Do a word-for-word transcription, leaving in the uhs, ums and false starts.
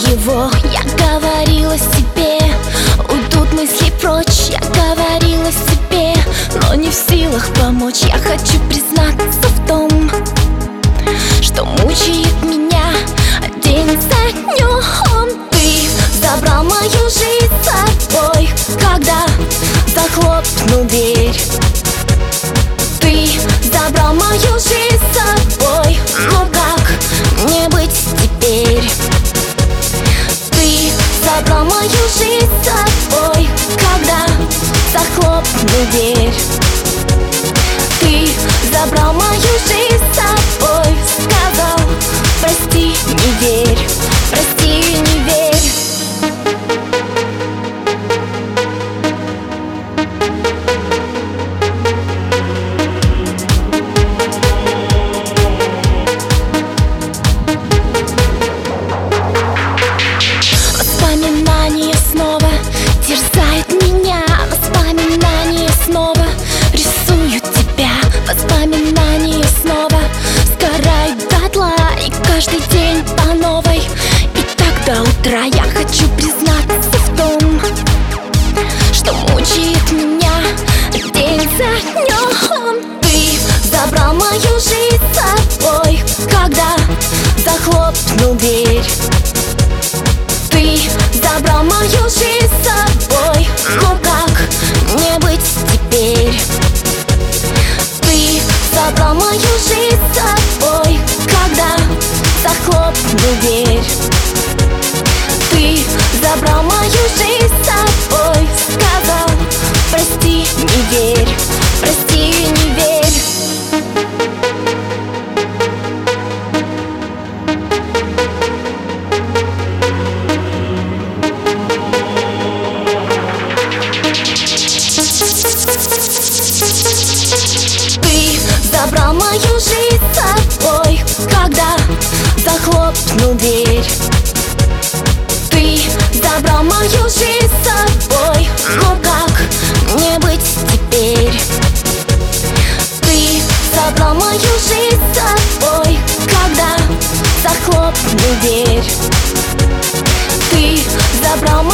его. Я говорила себе, уйдут мысли прочь. Я говорила себе, но не в силах помочь. Я хочу признаться в том, что мучает меня день за днем. Ты забрал мою жизнь с собой, когда захлопнул дверь. Ты забрал мою жизнь с собой, ну как мне быть теперь? Ты забрал мою жизнь с собой, когда захлопнул дверь. Ты забрал мою жизнь с собой, сказал: прости, не верь, прости, не верь. Воспоминания снова терзают меня. Воспоминания снова рисуют тебя. Воспоминания снова сгорают дотла. И каждый день по новой. И так до утра. Я хочу признаться в том, что мучает меня день за днем. Ты забрал мою жизнь с собой, когда захлопнул дверь. Ты забрал мою жизнь с собой, ну как мне быть теперь? Ты забрал мою жизнь с собой, когда захлопнул дверь. Ты забрал мою жизнь с собой, сказал: прости, не верь, прости, не верь. Забрал мою жизнь с собой, когда захлопнул дверь. Ты забрал мою жизнь с собой, ну как мне быть теперь? Ты забрал мою жизнь с собой, когда захлопнул дверь. Ты забрал мою